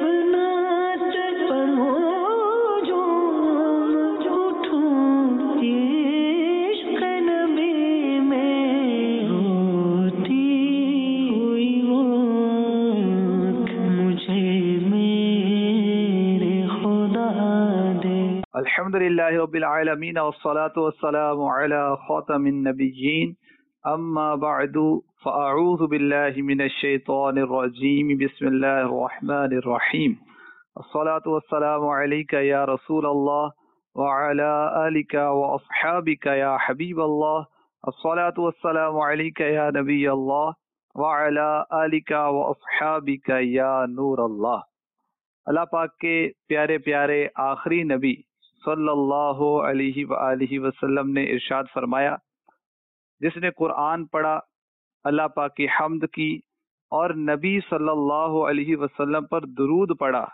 الحمدللہ رب العالمین والصلاة والسلام علی خاتم النبیین اما بعد فاعوذ باللہ من الشیطان الرجیم بسم اللہ الرحمن الرحیم الصلاة والسلام علیک یا رسول اللہ وعلی آلک واصحابک یا حبیب اللہ الصلاة والسلام علیک یا نبی اللہ وعلی آلک واصحابک یا نور اللہ۔ اللہ پاک کے پیارے پیارے آخری نبی صلی اللہ علیہ وآلہ وسلم نے ارشاد فرمایا، جس نے قرآن پڑھا، اللہ پاک کی حمد کی اور نبی صلی اللہ علیہ وسلم پر درود پڑھا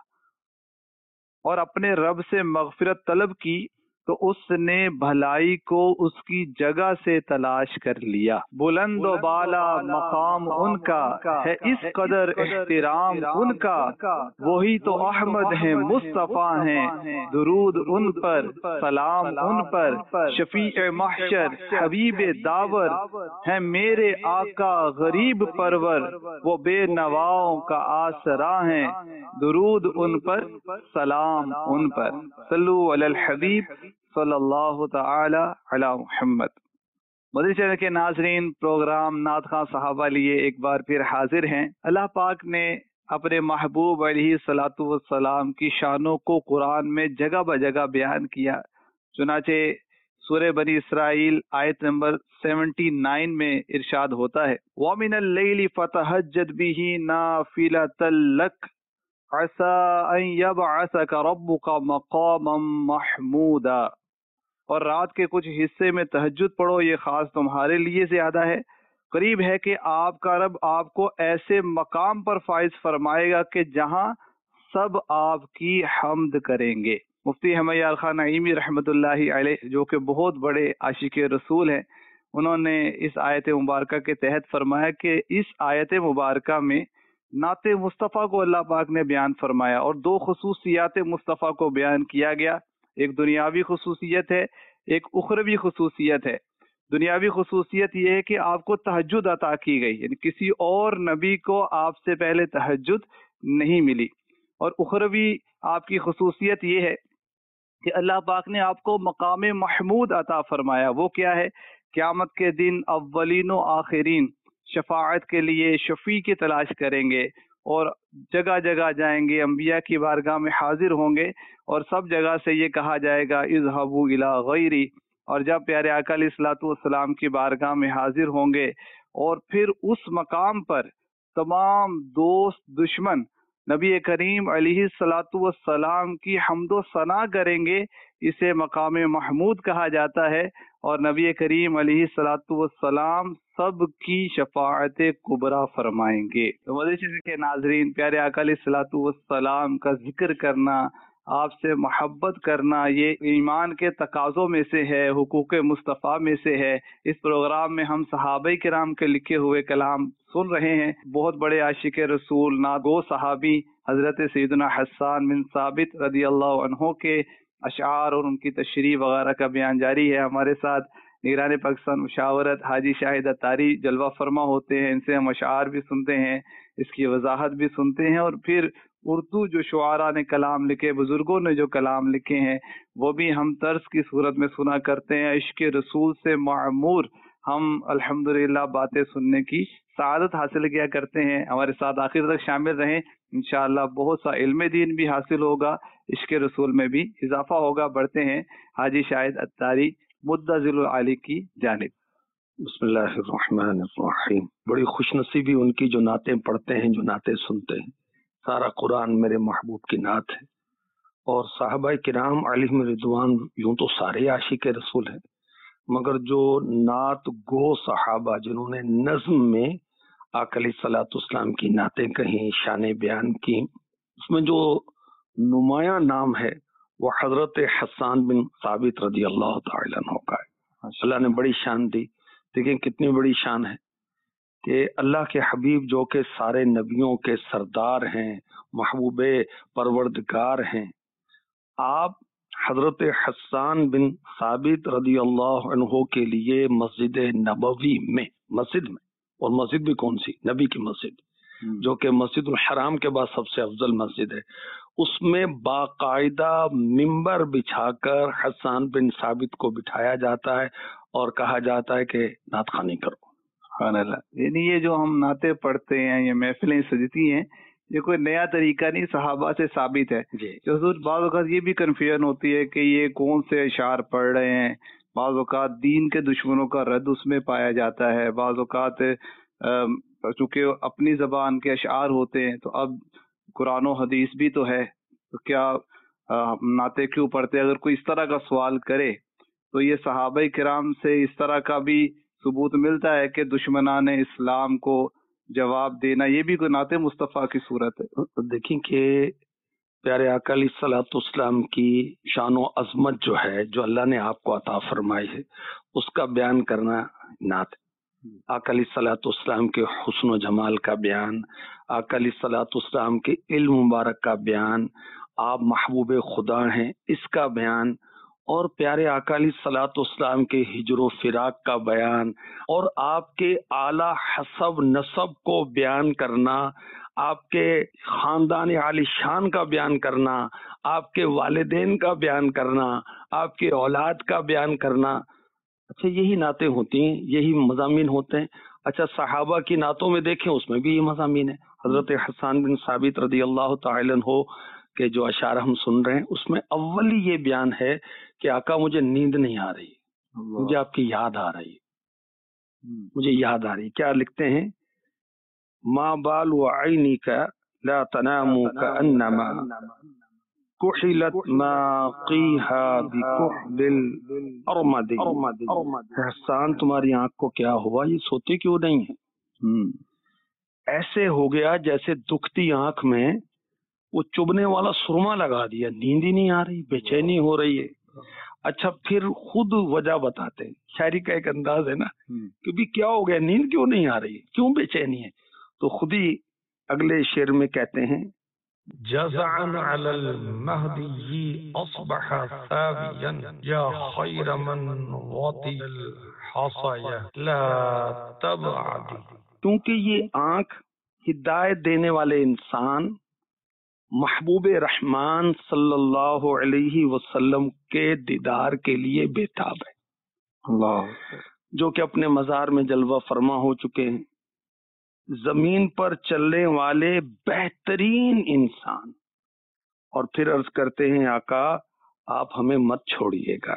اور اپنے رب سے مغفرت طلب کی تو اس نے بھلائی کو اس کی جگہ سے تلاش کر لیا۔ بلند و بالا مقام ان کا ہے، اس قدر احترام ان کا، وہی تو احمد ہیں مصطفیٰ ہیں، درود ان پر سلام ان پر، شفیع محشر حبیب داور ہیں میرے آقا غریب پرور، وہ بے نواؤں کا آسرا ہیں، درود ان پر سلام ان پر۔ صلو علی الحبیب صلی اللہ تعالی علی محمد۔ مدنی چینل کے ناظرین، پروگرام نعت خواں صحابہ لیے ایک بار پھر حاضر ہیں۔ اللہ پاک نے اپنے محبوب علیہ الصلاۃ والسلام کی شانوں کو قرآن میں جگہ بجگہ بیان کیا۔ چنانچہ سورہ بنی اسرائیل آیت نمبر 79 میں ارشاد ہوتا ہے، وَمِنَ اللَّيْلِ فَتَهَجَّدْ بِهِ نَافِلَةً لَكَ عَسَىٰ أَن يَبْعَثَكَ رَبُّكَ مَقَامًا مَحْمُودًا۔ اور رات کے کچھ حصے میں تہجد پڑھو، یہ خاص تمہارے لیے زیادہ ہے، قریب ہے کہ آپ کا رب آپ کو ایسے مقام پر فائز فرمائے گا کہ جہاں سب آپ کی حمد کریں گے۔ مفتی احمد یار خان نعیمی رحمۃ اللہ علیہ، جو کہ بہت بڑے عاشق رسول ہیں، انہوں نے اس آیت مبارکہ کے تحت فرمایا کہ اس آیت مبارکہ میں نعت مصطفیٰ کو اللہ پاک نے بیان فرمایا اور دو خصوصیات مصطفیٰ کو بیان کیا گیا، ایک دنیاوی خصوصیت ہے، ایک اخروی خصوصیت ہے۔ دنیاوی خصوصیت یہ ہے کہ آپ کو تہجد عطا کی گئی، یعنی کسی اور نبی کو آپ سے پہلے تہجد نہیں ملی، اور اخروی آپ کی خصوصیت یہ ہے کہ اللہ پاک نے آپ کو مقام محمود عطا فرمایا۔ وہ کیا ہے؟ قیامت کے دن اولین و آخرین شفاعت کے لیے شفیع کی تلاش کریں گے اور جگہ جگہ جائیں گے، انبیاء کی بارگاہ میں حاضر ہوں گے اور سب جگہ سے یہ کہا جائے گا اذهبوا الی غیری، اور جب پیارے آقا علیہ الصلوۃ والسلام کی بارگاہ میں حاضر ہوں گے اور پھر اس مقام پر تمام دوست دشمن نبی کریم علیہ الصلوۃ والسلام کی حمد و ثنا کریں گے، اسے مقام محمود کہا جاتا ہے، اور نبی کریم علیہ الصلوۃ والسلام سب کی شفاعت کبریٰ فرمائیں گے۔ تو مدنی کے ناظرین، پیارے آقا علیہ الصلوۃ والسلام کا ذکر کرنا، آپ سے محبت کرنا، یہ ایمان کے تقاضوں میں سے ہے، حقوق مصطفیٰ میں سے ہے۔ اس پروگرام میں ہم صحابہ کرام کے لکھے ہوئے کلام سن رہے ہیں۔ بہت بڑے عاشق رسول، ناگو صحابی حضرت سیدنا حسان بن ثابت رضی اللہ عنہ کے اشعار اور ان کی تشریح وغیرہ کا بیان جاری ہے۔ ہمارے ساتھ نگران پاکستان مشاورت حاجی شاہد اتاری جلوہ فرما ہوتے ہیں، ان سے ہم اشعار بھی سنتے ہیں، اس کی وضاحت بھی سنتے ہیں، اور پھر اردو جو شعراء نے کلام لکھے، بزرگوں نے جو کلام لکھے ہیں، وہ بھی ہم طرز کی صورت میں سنا کرتے ہیں۔ عشق رسول سے معمور ہم الحمدللہ باتیں سننے کی سعادت حاصل کیا کرتے ہیں۔ ہمارے ساتھ آخر تک شامل رہیں، انشاءاللہ بہت سا علم دین بھی حاصل ہوگا، عشق رسول میں بھی اضافہ ہوگا۔ بڑھتے ہیں حاجی شاہد اتاری مدذل العالی کی جانب۔ بسم اللہ الرحمن الرحیم۔ بڑی خوش نصیبی ان کی جو نعتیں پڑھتے ہیں، جو نعتیں سنتے ہیں۔ سارا قرآن میرے محبوب کی نعت ہے، اور صحابہ کرام علیہم رضوان یوں تو سارے عاشق رسول ہیں، مگر جو نعت گو صحابہ جنہوں نے نظم میں آقا علیہ الصلوۃ والسلام کی نعتیں کہیں، شان بیان کی، اس میں جو نمایاں نام ہے وہ حضرت حسان بن ثابت رضی اللہ تعالی عنہ کا ہے۔ اللہ نے بڑی شان دی، دیکھیں کتنی بڑی شان ہے کہ اللہ کے حبیب جو کہ سارے نبیوں کے سردار ہیں، محبوب پروردگار ہیں، آپ حضرت حسان بن ثابت رضی اللہ عنہ کے لیے مسجد نبوی میں، مسجد میں، اور مسجد بھی کون سی؟ نبی کی مسجد، جو کہ مسجد الحرام کے بعد سب سے افضل مسجد ہے، اس میں باقاعدہ ممبر بچھا کر حسان بن ثابت کو بٹھایا جاتا ہے اور کہا جاتا ہے کہ نعت خوانی کرو۔ سبحان اللہ۔ یعنی یہ جو ہم نعتیں پڑھتے ہیں، یہ محفلیں سجتی ہیں، یہ کوئی نیا طریقہ نہیں، صحابہ سے ثابت ہے۔ جی کہ حضور بعض اوقات یہ بھی کنفیوژن ہوتی ہے کہ یہ کون سے اشعار پڑھ رہے ہیں، بعض اوقات دین کے دشمنوں کا رد اس میں پایا جاتا ہے، بعض اوقات چونکہ اپنی زبان کے اشعار ہوتے ہیں، تو اب قرآن و حدیث بھی تو ہے، تو کیا نعتیں کیوں پڑھتے ہیں؟ اگر کوئی اس طرح کا سوال کرے تو یہ صحابہ کرام سے اس طرح کا بھی ثبوت ملتا ہے کہ دشمنان اسلام کو جواب دینا یہ بھی کوئی نعت مصطفیٰ کی صورت ہے۔ دیکھیں کہ پیارے آقا علیہ الصلوۃ والسلام کی شان و عظمت جو ہے، جو اللہ نے آپ کو عطا فرمائی ہے، اس کا بیان کرنا نعت ہے۔ آقا علیہ الصلوۃ والسلام کے حسن و جمال کا بیان، آقا علیہ الصلوۃ والسلام کے علم مبارک کا بیان، آپ محبوب خدا ہیں اس کا بیان، اور پیارے آقا علیہ الصلوۃ والسلام کے ہجر و فراق کا بیان، اور آپ کے اعلیٰ حسب نسب کو بیان کرنا، آپ کے خاندان عالی شان کا بیان کرنا، آپ کے والدین کا بیان کرنا، آپ کے اولاد کا بیان کرنا، اچھا یہی نعتیں ہوتی ہیں، یہی مضامین ہوتے ہیں۔ اچھا صحابہ کی نعتوں میں دیکھیں، اس میں بھی یہ مضامین ہے۔ حضرت حسان بن ثابت رضی اللہ تعالی عنہ کے جو اشعار ہم سن رہے ہیں، اس میں اول یہ بیان ہے کہ آقا مجھے نیند نہیں آ رہی، مجھے آپ کی یاد آ رہی، مجھے یاد آ رہی۔ کیا لکھتے ہیں؟ ما بال عینک لا تنام کانما کحلت ماقیہا بکحل الارمد۔ احسان تمہاری آنکھ کو کیا ہوا، یہ سوتے کیوں نہیں ہے؟ ایسے ہو گیا جیسے دکھتی آنکھ میں وہ چبنے والا سرما لگا دیا، نیند ہی نہیں آ رہی، بے چینی ہو رہی ہے۔ اچھا پھر خود وجہ بتاتے ہیں، شاعری کا ایک انداز ہے نا کہ بھی کیا ہو گیا، نیند کیوں نہیں آ رہی، کیوں بے چینی ہے؟ تو خود ہی اگلے شعر میں کہتے ہیں جزعا على المهدي اصبح ثابيا يا خير من وطي الحصايا لا تبعد۔ کیونکہ یہ آنکھ ہدایت دینے والے انسان محبوب رحمان صلی اللہ علیہ وسلم کے دیدار کے لیے بےتاب ہے، اللہ، جو کہ اپنے مزار میں جلوہ فرما ہو چکے ہیں، زمین پر چلنے والے بہترین انسان، اور پھر عرض کرتے ہیں آقا آپ ہمیں مت چھوڑیے گا۔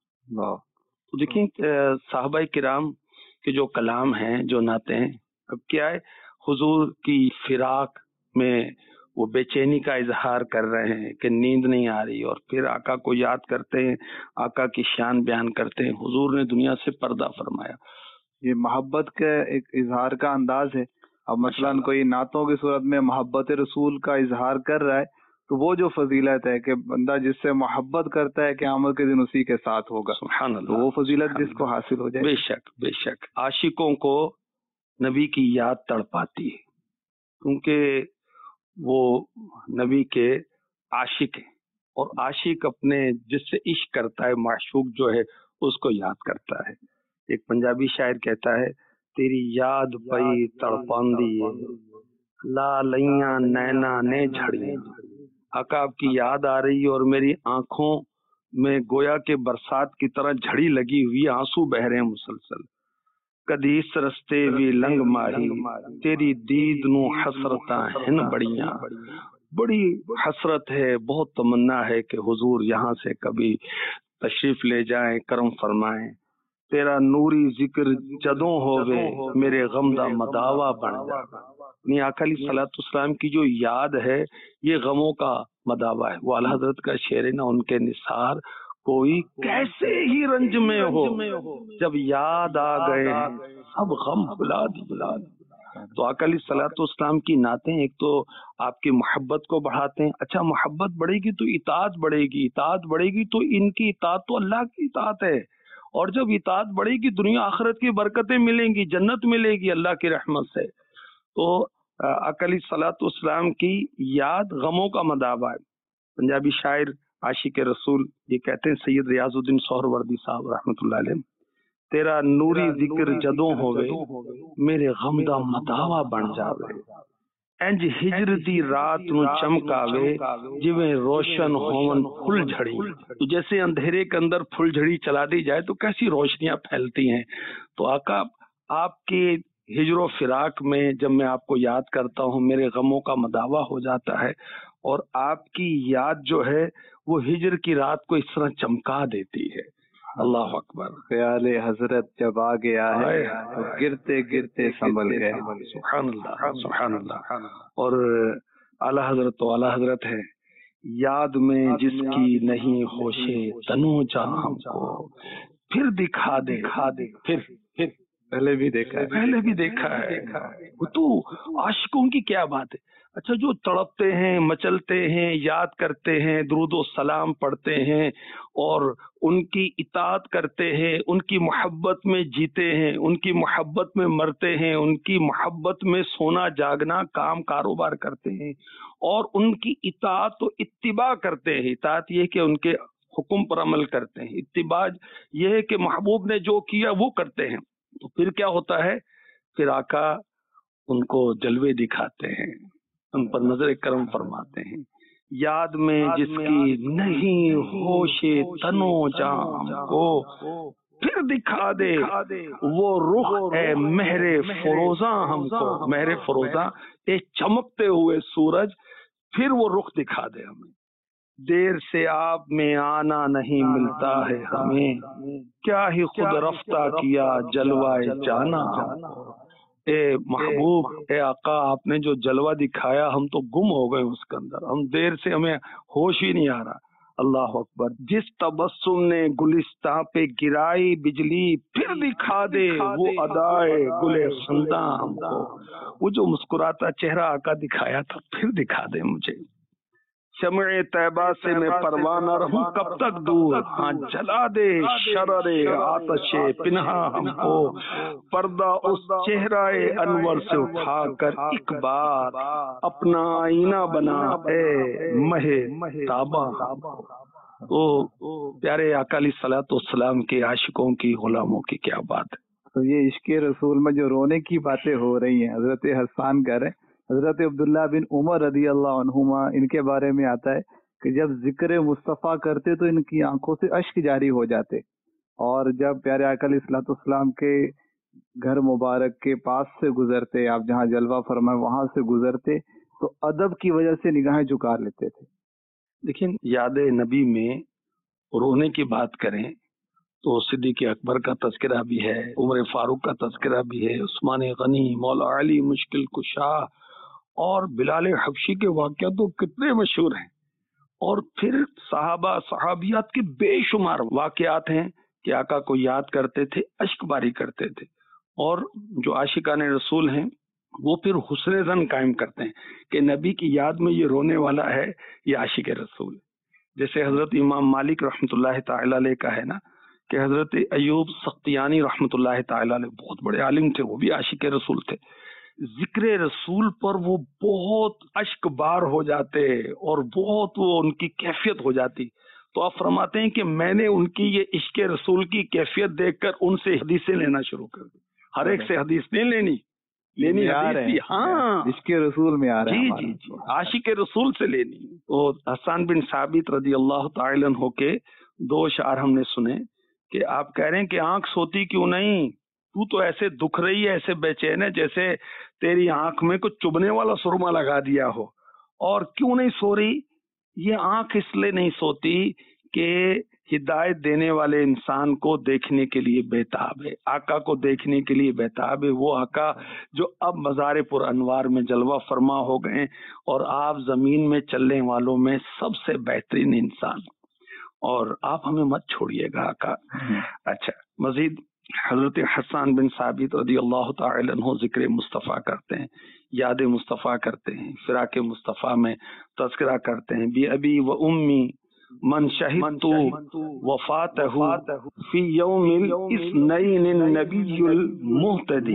تو دیکھیں صحابہ کرام کے جو کلام ہیں، جو نعتیں ہیں، اب کیا ہے، حضور کی فراق میں وہ بے چینی کا اظہار کر رہے ہیں کہ نیند نہیں آ رہی، اور پھر آقا کو یاد کرتے ہیں، آقا کی شان بیان کرتے ہیں۔ حضور نے دنیا سے پردہ فرمایا۔ یہ محبت کا ایک اظہار کا انداز ہے۔ اب مثلاً کوئی نعتوں کی صورت میں محبت رسول کا اظہار کر رہا ہے، تو وہ جو فضیلت ہے کہ بندہ جس سے محبت کرتا ہے قیامت کے دن اسی کے ساتھ ہوگا، سبحان اللہ، تو وہ فضیلت جس کو حاصل ہو جائے۔ بے شک بے شک عاشقوں کو نبی کی یاد تڑپاتی ہے، کیونکہ وہ نبی کے عاشق ہیں، اور عاشق اپنے جس سے عشق کرتا ہے، معشوق جو ہے اس کو یاد کرتا ہے۔ ایک پنجابی شاعر کہتا ہے، تیری یاد پئی تڑپاندی لا لیاں نینا نے جھڑیاں۔ آقا آپ کی یاد آ رہی اور میری آنکھوں میں گویا کہ برسات کی طرح جھڑی لگی ہوئی، آنسو بہ رہے ہیں مسلسل۔ کدی اس رستے بھی لنگ ماہی تیری دید نو حسرتاں ہن بڑیاں۔ بڑی حسرت ہے، بہت تمنا ہے کہ حضور یہاں سے کبھی تشریف لے جائیں، کرم فرمائیں۔ تیرا نوری ذکر جدوں ہووے میرے غم دا مداوا بن جا۔ یعنی آقا علیہ الصلوۃ والسلام کی جو یاد ہے یہ غموں کا مداوا ہے۔ وہ اعلیٰ حضرت کا شعر ہے نا، ان کے نثار کوئی کیسے ہی رنج میں ہو، جب یاد آ گئے سب غم بلا دی۔ تو آقا علیہ الصلوۃ والسلام کی نعتیں ایک تو آپ کی محبت کو بڑھاتے ہیں۔ اچھا محبت بڑھے گی تو اطاعت بڑھے گی، اطاعت بڑھے گی تو ان کی اطاعت تو اللہ کی اطاعت ہے، اور جب اطاعت بڑھے گی دنیا آخرت کی برکتیں ملیں گی، جنت ملے گی اللہ کی رحمت سے۔ تو آقا علیہ الصلوۃ والسلام کی یاد غموں کا مداوع ہے۔ پنجابی شاعر عاشق رسول یہ کہتے ہیں، سید ریاض الدین سہروردی صاحب رحمۃ اللہ علیہ، تیرا نوری ذکر جدوں ہوئے میرے غم دا مداوا بن جاوے، انج ہجر دی رات نو چمکاوے جویں روشن ہون پھل جھڑی۔ تو جیسے اندھیرے کے اندر پھل جھڑی چلا دی جائے تو کیسی روشنیاں پھیلتی ہیں۔ تو آقا آپ کے ہجر و فراق میں جب میں آپ کو یاد کرتا ہوں میرے غموں کا مداوا ہو جاتا ہے، اور آپ کی یاد جو ہے وہ ہجر کی رات کو اس طرح چمکا دیتی ہے۔ اللہ اکبر۔ خیال حضرت جب آ گیا ہے تو گرتے گرتے سنبھل گئے۔ سبحان اللہ، سبحان اللہ۔ اور اعلی حضرت تو اعلی حضرت ہے، یاد میں جس کی نہیں ہوشے تنو جہاں ہم کو پھر دکھا دے، پھر پہلے بھی دیکھا ہے، پہلے بھی دیکھا ہے۔ تو عاشقوں کی کیا بات ہے۔ اچھا، جو تڑپتے ہیں، مچلتے ہیں، یاد کرتے ہیں، درود و سلام پڑھتے ہیں اور ان کی اطاعت کرتے ہیں، ان کی محبت میں جیتے ہیں، ان کی محبت میں مرتے ہیں، ان کی محبت میں سونا جاگنا کام کاروبار کرتے ہیں اور ان کی اطاعت و اتباع کرتے ہیں۔ اطاعت یہ کہ ان کے حکم پر عمل کرتے ہیں، اتباع یہ ہے کہ محبوب نے جو کیا وہ کرتے ہیں۔ تو پھر کیا ہوتا ہے، پھر آقا ان کو جلوے دکھاتے ہیں، ان پر نظر کرم فرماتے ہیں۔ یاد میں جس کی نہیں ہوش تنو جام کو پھر دکھا دے وہ رخ اے مہر فروزاں ہم کو۔ مہر فروزاں ایک چمکتے ہوئے سورج، پھر وہ رخ دکھا دے ہمیں۔ دیر سے آپ میں آنا نہیں ملتا ہے ہمیں، کیا ہی خود رفتہ کیا جلوہ جانا ہم کو۔ اے محبوب، اے آقا، آپ نے جو جلوہ دکھایا ہم تو گم ہو گئے اس کے اندر، ہم دیر سے ہمیں ہوش ہی نہیں آ رہا۔ اللہ اکبر۔ جس تبسم نے گلستاں پہ گرائی بجلی پھر دکھا دے وہ ادائے گلے خنداں ہم کو۔ وہ جو مسکراتا چہرہ آقا دکھایا تھا پھر دکھا دے مجھے۔ شمع طیبہ سے میں پرواہ نہ رہوں کب تک دور، ہاں جلا دے شرر آتش پنہا ہم کو۔ پردہ اس چہرہ انور سے اٹھا کر ایک بار اپنا آئینہ بنا اے مہ تابہ ہم کو۔ تو پیارے آقا علیہ الصلوۃ والسلام کے عاشقوں کی، غلاموں کی کیا بات ہے۔ تو یہ عشق رسول میں جو رونے کی باتیں ہو رہی ہیں، حضرت حسان کہہ رہے ہیں، حضرت عبداللہ بن عمر رضی اللہ عنہما ان کے بارے میں آتا ہے کہ جب ذکر مصطفیٰ کرتے تو ان کی آنکھوں سے اشک جاری ہو جاتے، اور جب پیارے آقا علیہ الصلوۃ والسلام کے گھر مبارک کے پاس سے گزرتے، آپ جہاں جلوہ فرمائے وہاں سے گزرتے تو ادب کی وجہ سے نگاہیں جھکا لیتے تھے۔ لیکن یاد نبی میں رونے کی بات کریں تو صدیق اکبر کا تذکرہ بھی ہے، عمر فاروق کا تذکرہ بھی ہے، عثمان غنی، مولا علی مشکل کشا اور بلال حبشی کے واقعات تو کتنے مشہور ہیں۔ اور پھر صحابہ صحابیات کے بے شمار واقعات ہیں کہ آقا کو یاد کرتے تھے، اشک باری کرتے تھے۔ اور جو عاشقان رسول ہیں وہ پھر حسن ظن قائم کرتے ہیں کہ نبی کی یاد میں یہ رونے والا ہے، یہ عاشق رسول۔ جیسے حضرت امام مالک رحمۃ اللہ تعالی علیہ کا ہے نا کہ حضرت ایوب سختیانی رحمۃ اللہ تعالی علیہ بہت بڑے عالم تھے، وہ بھی عاشق رسول تھے۔ ذکر رسول پر وہ بہت اشک بار ہو جاتے اور بہت وہ ان کی کیفیت ہو جاتی۔ تو آپ فرماتے ہیں کہ میں نے ان کی یہ عشق رسول کی کیفیت دیکھ کر ان سے حدیثیں لینا شروع کر دی۔ ہر ایک سے حدیث نہیں لینی حدیث، ہاں عشق رسول میں آ رہا ہے، جی عاشق رسول سے لینی۔ تو حسان بن ثابت رضی اللہ تعالی عنہ کے دو اشعار ہم نے سنے کہ آپ کہہ رہے ہیں کہ آنکھ سوتی کیوں نہیں، تو ایسے دکھ رہی ہے، ایسے بے چین ہے جیسے تیری آنکھ میں کچھ چبھنے والا سرما لگا دیا ہو۔ اور کیوں نہیں سو رہی؟ یہ آنکھ اس لیے نہیں سوتی کہ ہدایت دینے والے انسان کو دیکھنے کے لیے بےتاب ہے، آقا کو دیکھنے کے لیے بےتاب ہے۔ وہ آقا جو اب مزار پر انوار میں جلوہ فرما ہو گئے اور آپ زمین میں چلنے والوں میں سب سے بہترین انسان، اور آپ ہمیں مت چھوڑیے گا آقا۔ اچھا، مزید حضرت حسان بن ثابت رضی اللہ تعالی عنہ ذکر مصطفیٰ کرتے ہیں، یاد مصطفیٰ کرتے ہیں، فراق مصطفیٰ میں تذکرہ کرتے ہیں۔ بی ابی و امی من شہدت وفاتہ فی یوم الاثنین النبی المہتدی،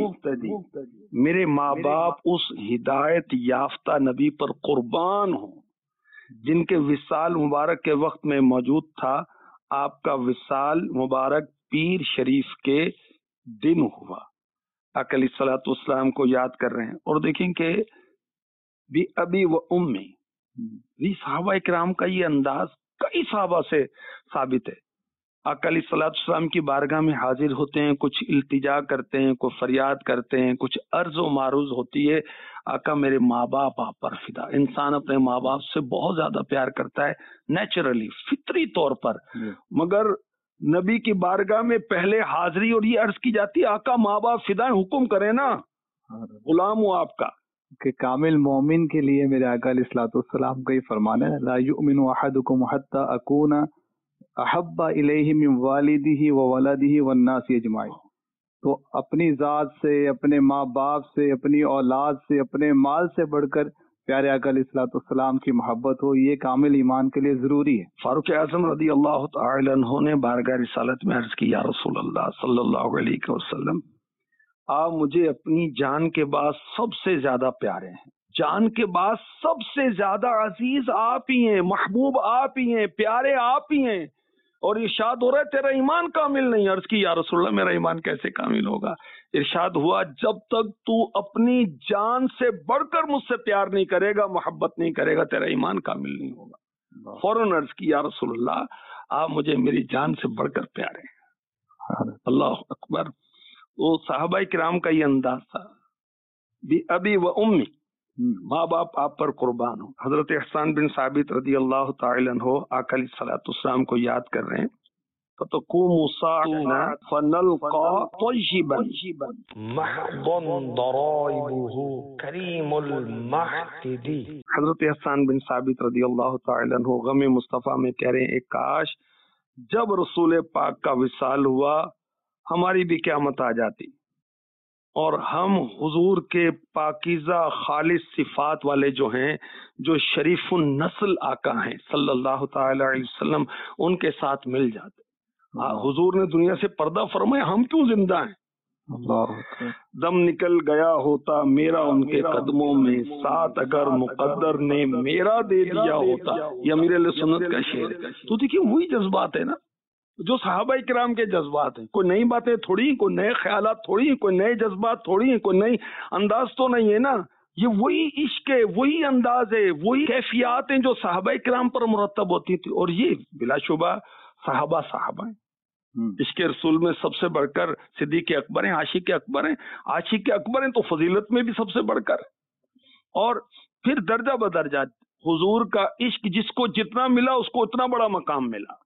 میرے ماں باپ اس ہدایت یافتہ نبی پر قربان ہوں جن کے وصال مبارک کے وقت میں موجود تھا۔ آپ کا وصال مبارک پیر شریف کے دن ہوا۔ آقا علیہ الصلوۃ والسلام کو یاد کر رہے ہیں، اور دیکھیں کہ بھی ابی و امی، یہ صحابہ کرام کا یہ انداز کئی صحابہ سے ثابت ہے۔ آقا علیہ الصلوۃ والسلام کی بارگاہ میں حاضر ہوتے ہیں، کچھ التجا کرتے ہیں، کوئی فریاد کرتے ہیں، کچھ عرض و معروض ہوتی ہے، آقا میرے ماں باپ آپ پر فدا۔ انسان اپنے ماں باپ سے بہت زیادہ پیار کرتا ہے نیچرلی، فطری طور پر، مگر نبی کی بارگاہ میں پہلے حاضری اور یہ عرض کی جاتی ہے آقا ماں باپ فدا، حکم کریں نا، غلام ہوں آپ کا۔ کہ کامل مومن کے لیے میرے آقا علیہ الصلوۃ والسلام کا یہ فرمان ہے، لا یؤمن احدکم حتی اکون احب الیہ من والدہ وولدہ والناس اجمعین۔ تو اپنی ذات سے، اپنے ماں باپ سے، اپنی اولاد سے، اپنے مال سے بڑھ کر پیارے آقا علیہ الصلوۃ والسلام کی محبت ہو، یہ کامل ایمان کے لیے ضروری ہے۔ فاروق اعظم رضی اللہ تعالی عنہ نے بارگاہ رسالت میں عرض کی، یا رسول اللہ صلی اللہ علیہ وسلم، آپ مجھے اپنی جان کے بعد سب سے زیادہ پیارے ہیں، جان کے بعد سب سے زیادہ عزیز آپ ہی ہیں، محبوب آپ ہی ہیں، پیارے آپ ہی ہیں، اور ارشاد ہو رہا ہے تیرا ایمان کامل نہیں۔ عرض کی یا رسول اللہ میرا ایمان کیسے کامل ہوگا؟ ارشاد ہوا جب تک تو اپنی جان سے بڑھ کر مجھ سے پیار نہیں کرے گا، محبت نہیں کرے گا، تیرا ایمان کامل نہیں ہوگا۔ فوراً عرض کی یا رسول اللہ آپ مجھے میری جان سے بڑھ کر پیارے ہیں۔ اللہ اکبر۔ وہ صحابہ کرام کا یہ انداز تھا، بھی ابی و امی، ماں باپ آپ پر قربان ہو۔ حضرت احسان بن ثابت رضی اللہ تعالی عنہ آقا علیہ الصلوۃ والسلام کو یاد کر رہے ہیں، فَتَقُومُ سَاعَةٌ فَنَلْقَى طَيِّبًا محض ضرائبه کریم المحتدی۔ حضرت احسان بن ثابت رضی اللہ تعالی عنہ غم مصطفیٰ میں کہہ رہے ہیں، ایک کاش جب رسول پاک کا وصال ہوا ہماری بھی قیامت آ جاتی اور ہم حضور کے پاکیزہ خالص صفات والے جو ہیں، جو شریف النسل آقا ہیں صلی اللہ تعالی علیہ وسلم، ان کے ساتھ مل جاتے۔ حضور نے دنیا سے پردہ فرمایا، ہم کیوں زندہ ہیں؟ دم نکل گیا ہوتا میرا ان کے قدموں میں، ساتھ اگر مقدر نے میرا دے دیا ہوتا، یہ امیر علیہ سنت کا شعر ہے۔ تو دیکھیے وہی جذبات ہے نا جو صحابہ کرام کے جذبات ہیں، کوئی نئی باتیں تھوڑی، کوئی نئے خیالات تھوڑی، کوئی نئے جذبات تھوڑی، کوئی نئی انداز تو نہیں ہے نا، یہ وہی عشق ہے، وہی انداز ہے، وہی کیفیات ہیں جو صحابہ کرام پر مرتب ہوتی تھی، اور یہ بلا شبہ صحابہ ہیں۔ عشق رسول میں سب سے بڑھ کر صدیق اکبر ہیں، عاشق اکبر ہیں، عاشق اکبر ہیں تو فضیلت میں بھی سب سے بڑھ کر، اور پھر درجہ بدرجہ حضور کا عشق جس کو جتنا ملا اس کو اتنا بڑا مقام ملا۔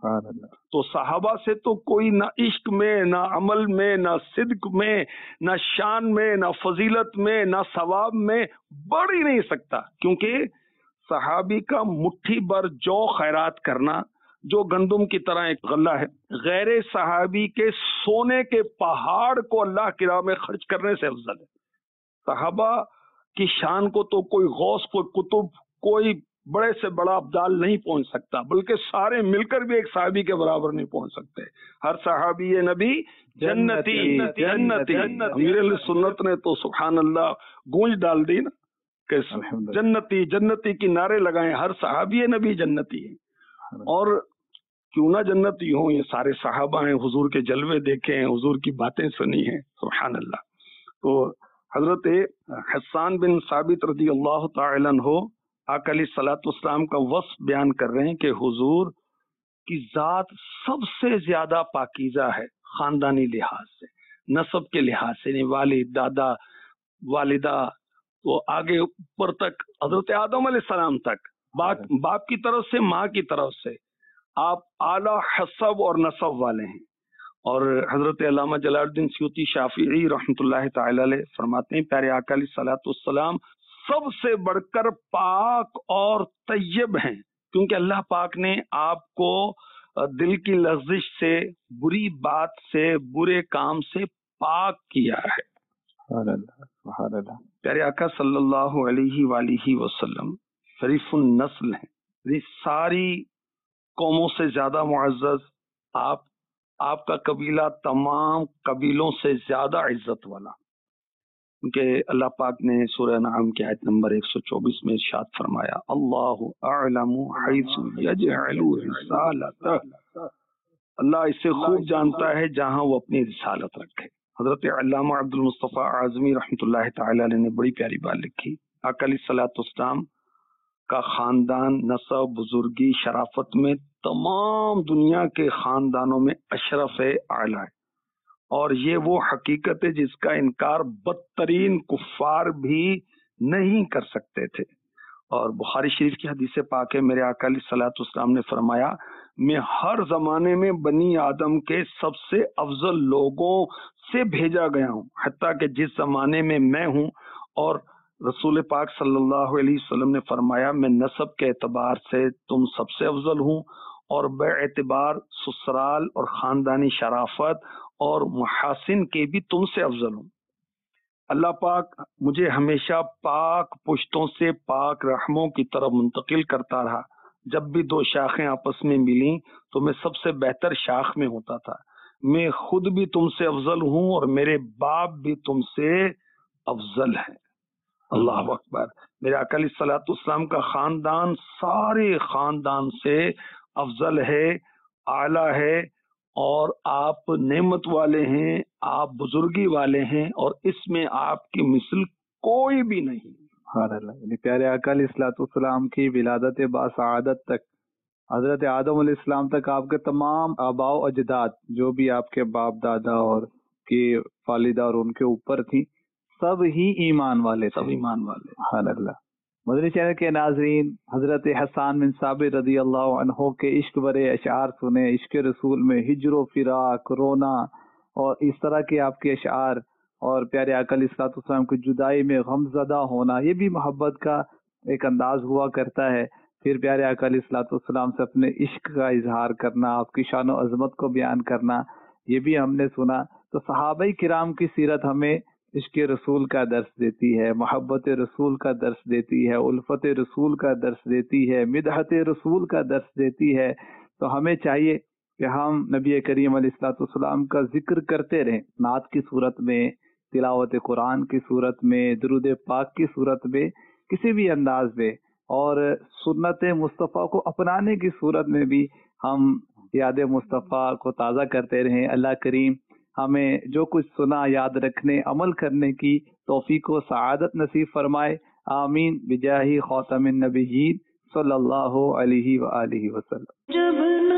تو صحابہ سے تو کوئی نہ عشق میں، نہ عمل میں، نہ صدق میں، نہ شان میں، نہ فضیلت میں، نہ ثواب میں بڑھ ہی نہیں سکتا، کیونکہ صحابی کا مٹھی بھر جو خیرات کرنا جو گندم کی طرح ایک غلہ ہے، غیر صحابی کے سونے کے پہاڑ کو اللہ کی راہ میں خرچ کرنے سے افضل ہے۔ صحابہ کی شان کو تو کوئی غوث، کوئی قطب، کوئی بڑے سے بڑا ابدال نہیں پہنچ سکتا، بلکہ سارے مل کر بھی ایک صحابی کے برابر نہیں پہنچ سکتے۔ ہر صحابی نبی جنتی جنتی، امیر علیہ سنت نے تو سبحان اللہ گونج ڈال دی نا کہ جنتی جنتی کی نعرے لگائیں، ہر صحابی نبی جنتی ہے۔ اور کیوں نہ جنتی ہوں، یہ سارے صحابہ ہیں، حضور کے جلوے دیکھے ہیں، حضور کی باتیں سنی ہیں، سبحان اللہ۔ تو حضرت حسان بن ثابت رضی اللہ تعالی عنہ آقا علیہ الصلوۃ والسلام کا وصف بیان کر رہے ہیں کہ حضور کی ذات سب سے زیادہ پاکیزہ ہے، خاندانی لحاظ سے، نسب کے لحاظ سے، والد، دادا، والدہ، تو آگے اوپر تک حضرت آدم علیہ السلام تک، باپ کی طرف سے، ماں کی طرف سے، آپ اعلیٰ حسب اور نسب والے ہیں۔ اور حضرت علامہ جلال الدین سیوطی شافعی رحمۃ اللہ تعالی علیہ فرماتے ہیں پیارے آقا علیہ الصلوۃ والسلام سب سے بڑھ کر پاک اور طیب ہیں، کیونکہ اللہ پاک نے آپ کو دل کی لغزش سے، بری بات سے، برے کام سے پاک کیا ہے۔ سبحان اللہ۔ پیارے آقا صلی اللہ علیہ وآلہ وسلم شریف النسل ہیں، ساری قوموں سے زیادہ معزز، آپ کا قبیلہ تمام قبیلوں سے زیادہ عزت والا، کیونکہ اللہ پاک نے سورہ انعام کی آیت نمبر 124 میں ارشاد فرمایا اللہ اعلم حیث یجعل رسالتہ، اللہ اسے خوب جانتا ہے جہاں وہ اپنی رسالت رکھے۔ حضرت علامہ عبد المصطفیٰ اعظمی رحمۃ اللہ تعالی علیہ نے بڑی پیاری بات لکھی، آقا علیہ الصلوۃ والسلام کا خاندان نسب، بزرگی، شرافت میں تمام دنیا کے خاندانوں میں اشرف اعلیٰ ہے، اور یہ وہ حقیقت ہے جس کا انکار بدترین کفار بھی نہیں کر سکتے تھے۔ اور بخاری شریف کی حدیث پاک ہے، میرے آقا علیہ الصلوۃ والسلام نے فرمایا میں ہر زمانے میں بنی آدم کے سب سے افضل لوگوں سے بھیجا گیا ہوں، حتیٰ کہ جس زمانے میں میں ہوں، اور رسول پاک صلی اللہ علیہ وسلم نے فرمایا میں نسب کے اعتبار سے تم سب سے افضل ہوں، اور بے اعتبار سسرال اور خاندانی شرافت اور محاسن کے بھی تم سے افضل ہوں۔ اللہ پاک مجھے ہمیشہ پاک پشتوں سے پاک رحموں کی طرف منتقل کرتا رہا، جب بھی دو شاخیں آپس میں ملیں تو میں سب سے بہتر شاخ میں ہوتا تھا، میں خود بھی تم سے افضل ہوں اور میرے باپ بھی تم سے افضل ہے۔ اللہ اکبر۔ میرے آقا علیہ الصلوۃ والسلام کا خاندان سارے خاندان سے افضل ہے، اعلیٰ ہے، اور آپ نعمت والے ہیں، آپ بزرگی والے ہیں، اور اس میں آپ کی مثل کوئی بھی نہیں۔ سبحان اللہ۔ یعنی پیارے آقا علیہ الصلوۃ والسلام کی ولادت باسعادت تک، حضرت آدم علیہ السلام تک آپ کے تمام آباء و اجداد جو بھی آپ کے باپ دادا اور کی والدہ اور ان کے اوپر تھی، سب ہی ایمان والے تھے، سب ایمان والے۔ سبحان اللہ۔ مدنی چینل کے ناظرین، حضرت حسان بن ثابت رضی اللہ عنہ کے عشق برے اشعار سنے، عشق رسول میں ہجر و فراق، رونا اور اس طرح کے آپ کے اشعار، اور پیارے آقا علیہ الصلوۃ والسلام کی جدائی میں غم زدہ ہونا، یہ بھی محبت کا ایک انداز ہوا کرتا ہے۔ پھر پیارے آقا علیہ الصلوۃ والسلام سے اپنے عشق کا اظہار کرنا، آپ کی شان و عظمت کو بیان کرنا، یہ بھی ہم نے سنا۔ تو صحابہ کرام کی سیرت ہمیں عشق رسول کا درس دیتی ہے، محبت رسول کا درس دیتی ہے، الفت رسول کا درس دیتی ہے، مدحت رسول کا درس دیتی ہے۔ تو ہمیں چاہیے کہ ہم نبی کریم علیہ الصلوۃ والسلام کا ذکر کرتے رہیں، نعت کی صورت میں، تلاوت قرآن کی صورت میں، درود پاک کی صورت میں، کسی بھی انداز میں، اور سنت مصطفیٰ کو اپنانے کی صورت میں بھی ہم یاد مصطفیٰ کو تازہ کرتے رہیں۔ اللہ کریم ہمیں جو کچھ سنا یاد رکھنے، عمل کرنے کی توفیق و سعادت نصیب فرمائے، آمین بجاہ خاتم النبیین صلی اللہ علیہ وآلہ وسلم۔